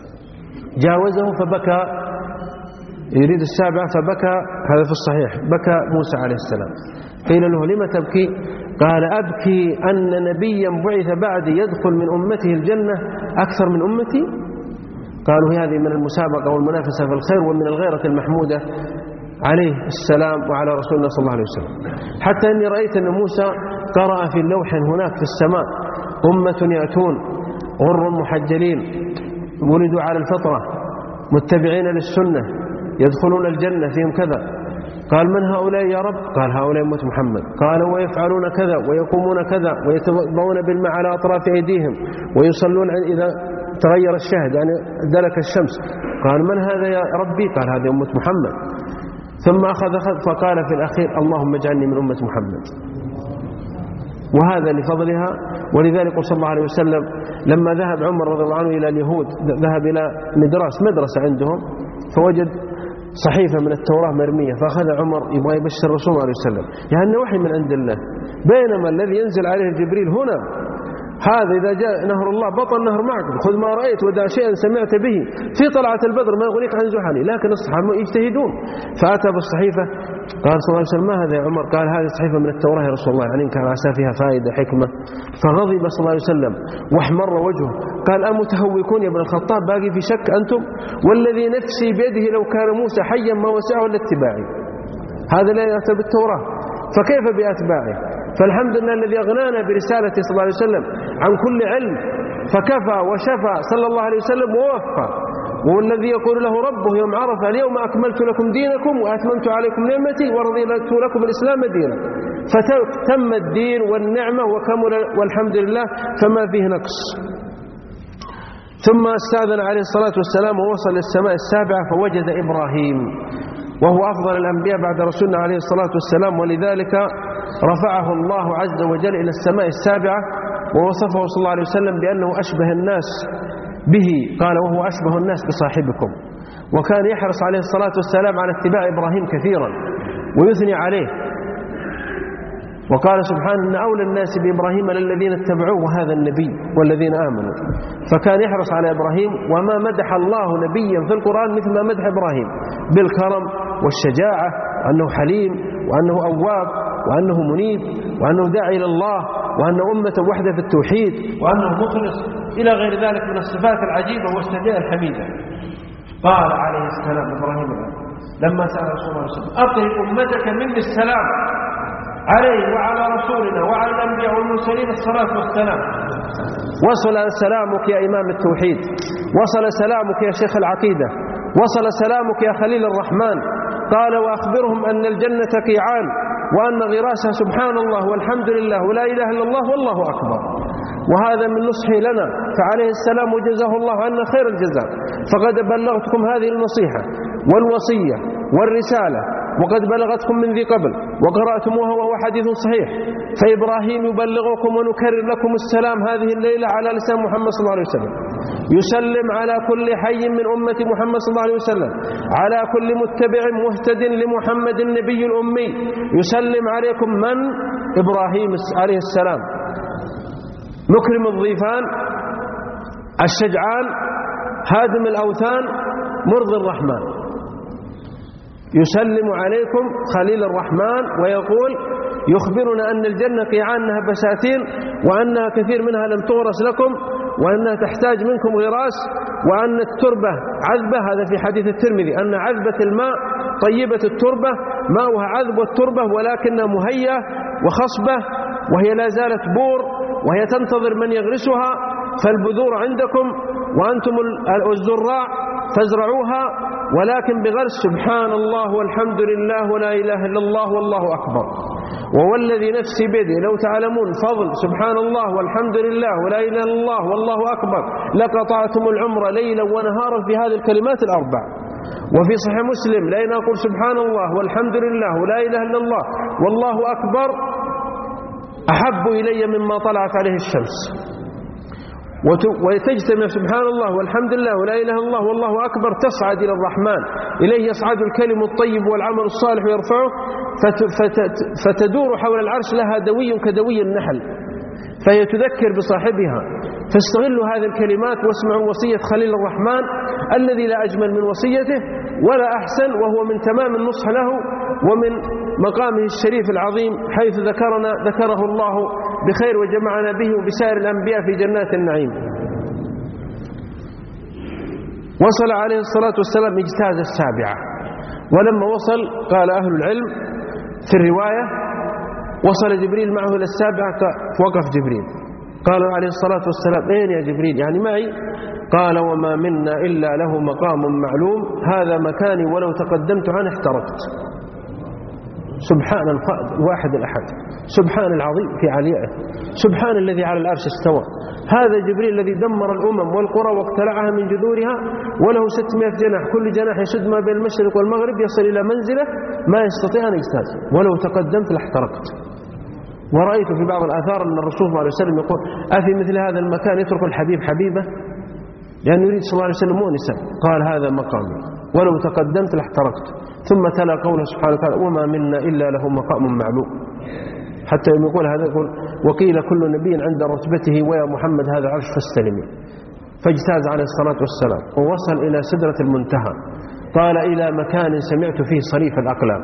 جاوزه فبكى، يريد السابعة فبكى، هذا في الصحيح، بكى موسى عليه السلام. قيل له: لما تبكي؟ قال: أبكي أن نبيا بعث بعدي يدخل من أمته الجنة أكثر من أمتي. قالوا هذه من المسابقة والمنافسة في الخير ومن الغيرة المحمودة عليه السلام وعلى رسولنا صلى الله عليه وسلم. حتى أني رأيت أن موسى قرأ في اللوح هناك في السماء: أمة يأتون غر محجلين ولدوا على الفطرة متبعين للسنة يدخلون الجنة فيهم كذا. قال: من هؤلاء يا رب؟ قال: هؤلاء أمة محمد. قال: ويفعلون كذا ويقومون كذا ويتوضؤون بالماء على أطراف أيديهم ويصلون إذا تغير الشهد، يعني دلك الشمس. قال: من هذا يا ربي؟ قال: هذه أمة محمد. ثم أخذ فقال في الأخير: اللهم اجعلني من أمة محمد. وهذا لفضلها. ولذلك صلى الله عليه وسلم لما ذهب عمر رضي الله عنه إلى اليهود، ذهب إلى مدرسة مدرسة عندهم فوجد صحيفة من التوراة مرمية، فأخذ عمر يبغى يبشر الرسول صلى الله عليه وسلم، يعني وحي من عند الله، بينما الذي ينزل عليه جبريل هنا. هذا إذا جاء نهر الله بطل نهر معك، خذ ما رأيت ودع شيئا سمعت به في طلعة البدر ما يغنيك عن زحلي. لكن الصحابة يجتهدون، فأتى بالصحيفة قال صلى الله عليه وسلم: ما هذا يا عمر؟ قال: هذه صحيفة من التوراة يا رسول الله، يعني كان عسى فيها فائدة حكمة. فغضب صلى الله عليه وسلم واحمر وجهه، قال: أمتهوكون يا ابن الخطاب، باقي في شك أنتم؟ والذي نفسي بيده لو كان موسى حيا ما وسعه إلا اتباعي. هذا لا يأتي بالتوراة فكيف بأتباعه؟ فالحمد لله الذي أغنانا برسالة صلى الله عليه وسلم عن كل علم فكفى وشفى صلى الله عليه وسلم ووفى. والذي يقول له ربه يوم عرفة: اليوم أكملت لكم دينكم وأتممت عليكم نعمتي ورضيت لكم الإسلام دينا. فتم الدين والنعمة وكمل والحمد لله فما فيه نقص. ثم استأذن عليه الصلاة والسلام ووصل للسماء السابعة فوجد إبراهيم، وهو أفضل الأنبياء بعد رسولنا عليه الصلاة والسلام، ولذلك رفعه الله عز وجل إلى السماء السابعة ووصفه صلى الله عليه وسلم بأنه أشبه الناس به. قال: وهو أشبه الناس بصاحبكم. وكان يحرص عليه الصلاة والسلام على اتباع إبراهيم كثيرا ويثني عليه، وقال سبحانه: إن أولى الناس بإبراهيم للذين اتبعوه وهذا النبي والذين آمنوا. فكان يحرص على إبراهيم، وما مدح الله نبيا في القرآن مثل ما مدح إبراهيم بالكرم والشجاعة، وأنه حليم وأنه أواب وأنه منيب وأنه داعي إلى الله وأنه أمة وحدة في التوحيد وأنه مخلص إلى غير ذلك من الصفات العجيبة والسجاء الحميدة. قال عليه السلام إبراهيم لما سأل رسول الله صلى الله عليه وسلم: أطل أمتك مني السلام عليه وعلى رسولنا وعلى الأنبياء والمرسلين الصلاة والسلام. وصل سلامك يا إمام التوحيد، وصل سلامك يا شيخ العقيدة، وصل سلامك يا خليل الرحمن. قال: وأخبرهم أن الجنة قيعان وأن غراسها سبحان الله والحمد لله ولا إله إلا الله والله أكبر. وهذا من نصحه لنا، فعليه السلام وجزاه الله عنا خير الجزاء، فقد بلغتكم هذه النصيحة والوصية والرسالة وقد بلغتكم من ذي قبل وقرأتموها وهو حديث صحيح، فإبراهيم يبلغكم ونكرر لكم السلام هذه الليلة على لسان محمد صلى الله عليه وسلم، يسلم على كل حي من أمة محمد صلى الله عليه وسلم، على كل متبع مهتد لمحمد النبي الأمي، يسلم عليكم من؟ إبراهيم عليه السلام، مكرم الضيفان، الشجعان، هادم الأوثان، مرضي الرحمن، يسلم عليكم خليل الرحمن، ويقول يخبرنا أن الجنة قيعانها بساتين، وأنها كثير منها لم تغرس لكم، وأنها تحتاج منكم غراس، وأن التربة عذبة، هذا في حديث الترمذي، أن عذبة الماء طيبة التربة، ماؤها عذب التربة ولكنها مهيئة وخصبة، وهي لا زالت بور، وهي تنتظر من يغرسها، فالبذور عندكم وأنتم الزراع فازرعوها، ولكن بغرس سبحان الله والحمد لله ولا إله إلا الله والله أكبر، ووالذي نفسي بيده لو تعلمون فضل سبحان الله والحمد لله ولا إله إلا الله والله أكبر لقطعتم العمر ليلا ونهارا في هذه الكلمات الأربع. وفي صحيح مسلم لأن أقول سبحان الله والحمد لله ولا إله إلا الله والله أكبر أحب إلي مما طلعت عليه الشمس، وتجتمع سبحان الله والحمد لله ولا إله إلا الله والله أكبر تصعد إلى الرحمن، إليه يصعد الكلم الطيب والعمل الصالح ويرفعه، فتدور حول العرش لها دوي كدوي النحل، فهي تذكر بصاحبها. فاستغلوا هذه الكلمات واسمعوا وصية خليل الرحمن الذي لا أجمل من وصيته ولا أحسن، وهو من تمام النصح له ومن مقامه الشريف العظيم، حيث ذكرنا ذكره الله بخير وجمعنا به وبسائر الأنبياء في جنات النعيم. وصل عليه الصلاة والسلام اجتاز السابعة، ولما وصل قال أهل العلم في الرواية وصل جبريل معه إلى السابعة، وقف جبريل، قالوا عليه الصلاة والسلام أين يا جبريل؟ يعني معي؟ قال وما منا إلا له مقام معلوم، هذا مكاني ولو تقدمت عنه احترقت. سبحان الواحد الأحد، سبحان العظيم في عليائه، سبحان الذي على العرش استوى. هذا جبريل الذي دمر الأمم والقرى واقتلعها من جذورها، وله ستمائة جناح، كل جناح يسد ما بين المشرق والمغرب، يصل إلى منزله ما يستطيع أن يجتاز، ولو تقدمت لاحترقت. ورأيت في بعض الآثار أن الرسول صلى الله عليه وسلم يقول أفي مثل هذا المكان يترك الحبيب حبيبه، لأنه يريد صلى الله عليه وسلم مؤنسا، قال هذا مقامي ولو تقدمت لاحترقت. ثم تلا قوله سبحانه وتعالى وما منا إلا له مقام معلوم، حتى يقول هذا يقول وقيل كل نبي عند رتبته ويا محمد هذا عرش فاستلمي. فاجتاز عليه الصلاة والسلام ووصل إلى سدرة المنتهى، قال إلى مكان سمعت فيه صريف الأقلام.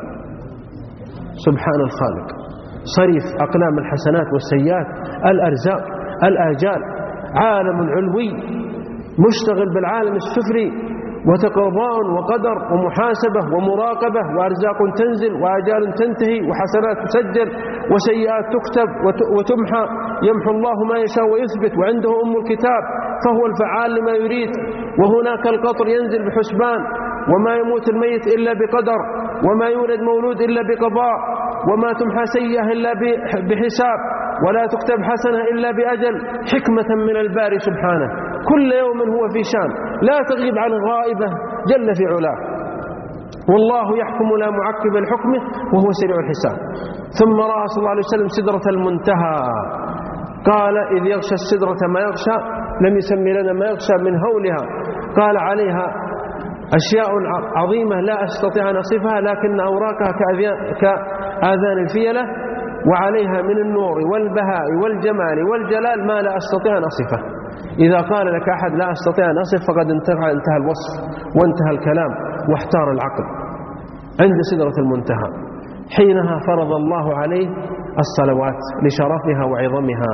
سبحان الخالق، صريف أقلام الحسنات والسيئات، الأرزاق، الآجال، عالم علوي مشتغل بالعالم السفلي، وتقضاء وقدر ومحاسبة ومراقبة، وأرزاق تنزل وآجال تنتهي وحسنات تسجل وسيئات تكتب وتمحى، يمحو الله ما يشاء ويثبت، وعنده أم الكتاب فهو الفعال لما يريد. وهناك القطر ينزل بحسبان، وما يموت الميت إلا بقدر، وما يولد مولود إلا بقضاء، وما تمحى سيئة إلا بحساب، ولا تكتب حسنة إلا بأجل، حكمة من الباري سبحانه. كل يوم هو في شان، لا تغيب عن غائبة جل في علاه، والله يحكم لا معقب لحكمه وهو سريع الحساب. ثم رأى صلى الله عليه وسلم سدرة المنتهى، قال إذ يغشى السدرة ما يغشى، لم يسمي لنا ما يغشى من هولها، قال عليها أشياء عظيمة لا أستطيع أن أصفها، لكن أوراقها كآذان الفيلة، وعليها من النور والبهاء والجمال والجلال ما لا أستطيع أن أصفه. إذا قال لك أحد لا أستطيع أن أصف فقد انتهى, انتهى الوصف وانتهى الكلام واحتار العقل. عند سدرة المنتهى حينها فرض الله عليه الصلوات لشرفها وعظمها،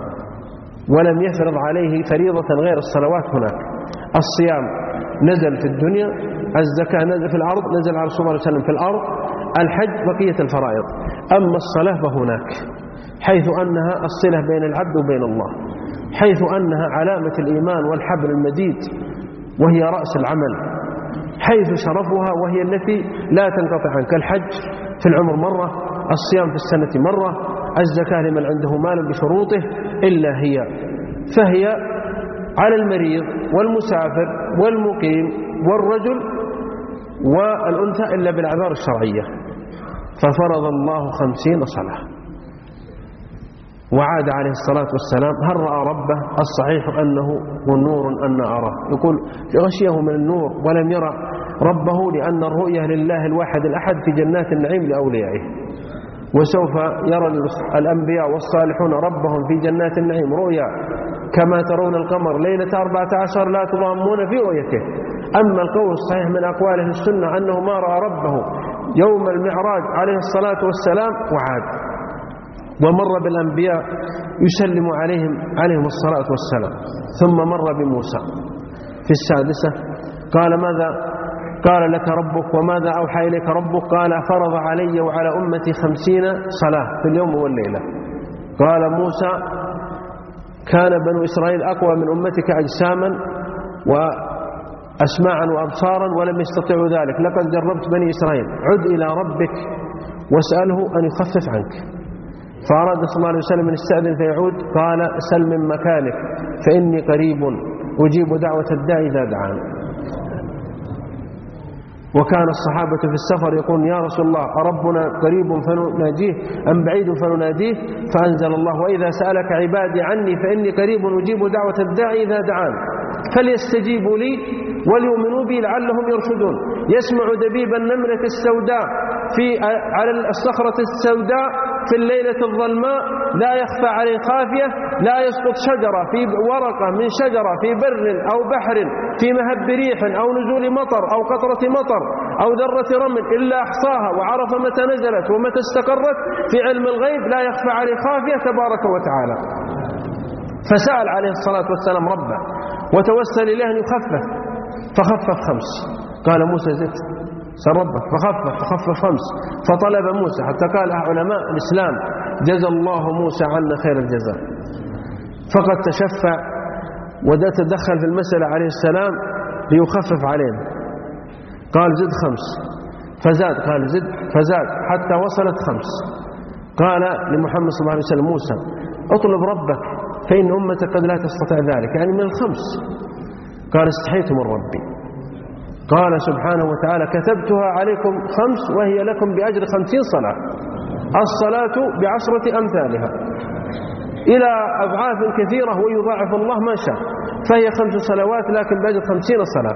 ولم يفرض عليه فريضة غير الصلوات هناك. الصيام نزل في الدنيا، الزكاة نزل في الأرض، نزل على رسول الله صلى الله عليه وسلم في الأرض، الحج بقية الفرائض. أما الصلاة فهناك، حيث أنها الصلة بين العبد وبين الله، حيث أنها علامة الإيمان والحبل المديد، وهي رأس العمل، حيث شرفها وهي التي لا تنقطع عنك. الحج في العمر مرة، الصيام في السنة مرة، الزكاة لمن عنده مال بشروطه إلا هي، فهي على المريض والمسافر والمقيم والرجل والأنثى إلا بالأعذار الشرعية، ففرض الله خمسين صلاة وعاد عليه الصلاة والسلام. هل رأى ربه؟ الصحيح أنه والنور أن أراه، يقول غشيه من النور ولم يرى ربه، لأن الرؤية لله الواحد الأحد في جنات النعيم لأوليائه، وسوف يرى الأنبياء والصالحون ربهم في جنات النعيم رؤيا كما ترون القمر ليلة أربعة عشر لا تضامون في رؤيته. أما القول الصحيح من أقوال أهل السنة أنه ما رأى ربه يوم المعراج عليه الصلاة والسلام وعاد، ومر بالأنبياء يسلم عليهم عليهم الصلاة والسلام، ثم مر بموسى في السادسة. قال ماذا قال لك ربك وماذا أوحى إليك ربك؟ قال فرض علي وعلى أمتي خمسين صلاة في اليوم والليلة. قال موسى كان بنو إسرائيل أقوى من أمتك أجساما وأسماعا وأبصارا ولم يستطيعوا ذلك، لقد جربت بني إسرائيل، عد إلى ربك واسأله أن يخفف عنك. فأراد صلى الله عليه وسلم أن يستأذن فيعود، قال سل من مكانك فإني قريب أجيب دعوة الداعي إذا دعان. وكان الصحابة في السفر يقول يا رسول الله أربنا قريب فنناديه أم بعيد فنناديه؟ فأنزل الله وإذا سألك عبادي عني فإني قريب أجيب دعوة الداعي إذا دعان فليستجيبوا لي وليؤمنوا بي لعلهم يرشدون. يسمع دبيب النملة السوداء في على الصخرة السوداء في الليلة الظلماء لا يخفى عليه خافية، لا يسقط شجرة في ورقة من شجرة في بر أو بحر في مهب ريح أو نزول مطر أو قطرة مطر أو ذرة رمل إلا أحصاها وعرف متى نزلت ومتى استقرت في علم الغيب، لا يخفى عليه خافية تبارك وتعالى. فسأل عليه الصلاة والسلام ربه وتوسل إليه أن يخفف، فخفف خمس. قال موسى زدت سأل ربك فخفف فخفف خمس، فطلب موسى حتى قال علماء الإسلام جزى الله موسى عنا خير الجزاء، فقد تشفع وتدخل في المسألة عليه السلام ليخفف علينا. قال زد خمس فزاد، قال زد فزاد حتى وصلت خمس. قال لمحمد صلى الله عليه وسلم موسى اطلب ربك فإن أمتك قد لا تستطيع ذلك، يعني من الخمس. قال استحيت من ربي. قال سبحانه وتعالى كتبتها عليكم خمس وهي لكم بأجر خمسين صلاة، الصلاة بعشرة أمثالها إلى أضعاف كثيرة ويضاعف الله ما شاء، فهي خمس صلوات لكن بأجر خمسين صلاة.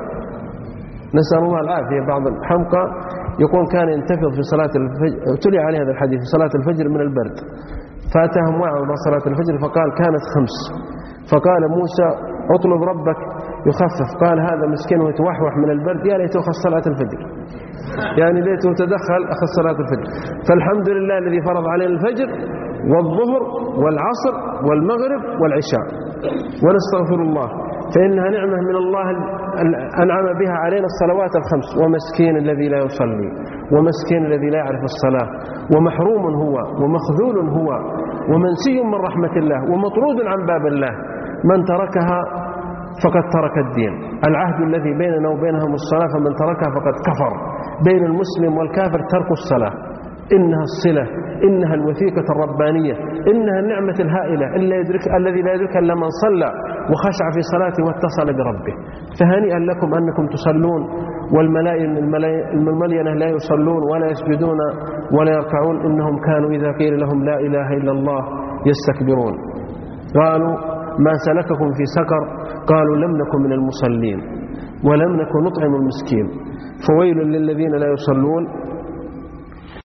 نسأل الله العافية. بعض الحمقى يقول كان ينتفض في صلاة الفجر، ابتلي عليه هذا الحديث في صلاة الفجر من البرد، فاتهم وعوا من صلاة الفجر فقال كانت خمس، فقال موسى اطلب ربك يخفف. قال هذا مسكين ويتوحوح من البرد، يا ليته أخذ صلاة الفجر، يعني ليته تدخل أخذ صلاة الفجر. فالحمد لله الذي فرض علينا الفجر والظهر والعصر والمغرب والعشاء، ونستغفر الله فإنها نعمة من الله أنعم بها علينا الصلوات الخمس. ومسكين الذي لا يصلي، ومسكين الذي لا يعرف الصلاة، ومحروم هو ومخذول هو ومنسي من رحمة الله ومطرود عن باب الله. من تركها فقد ترك الدين. العهد الذي بيننا وبينهم الصلاة، فمن تركها فقد كفر. بين المسلم والكافر ترك الصلاة، إنها الصلة، إنها الوثيقة الربانية، إنها النعمة الهائلة الذي لا يدرك إلا من صلى وخشع في صلاته واتصل بربه. فهنيئا لكم أنكم تصلون والملائكة الملينة لا يصلون ولا يسجدون ولا يركعون، إنهم كانوا إذا قيل لهم لا إله إلا الله يستكبرون. قالوا ما سلككم في سقر؟ قالوا لم نكن من المصلين ولم نكن نطعم المسكين. فويل للذين لا يصلون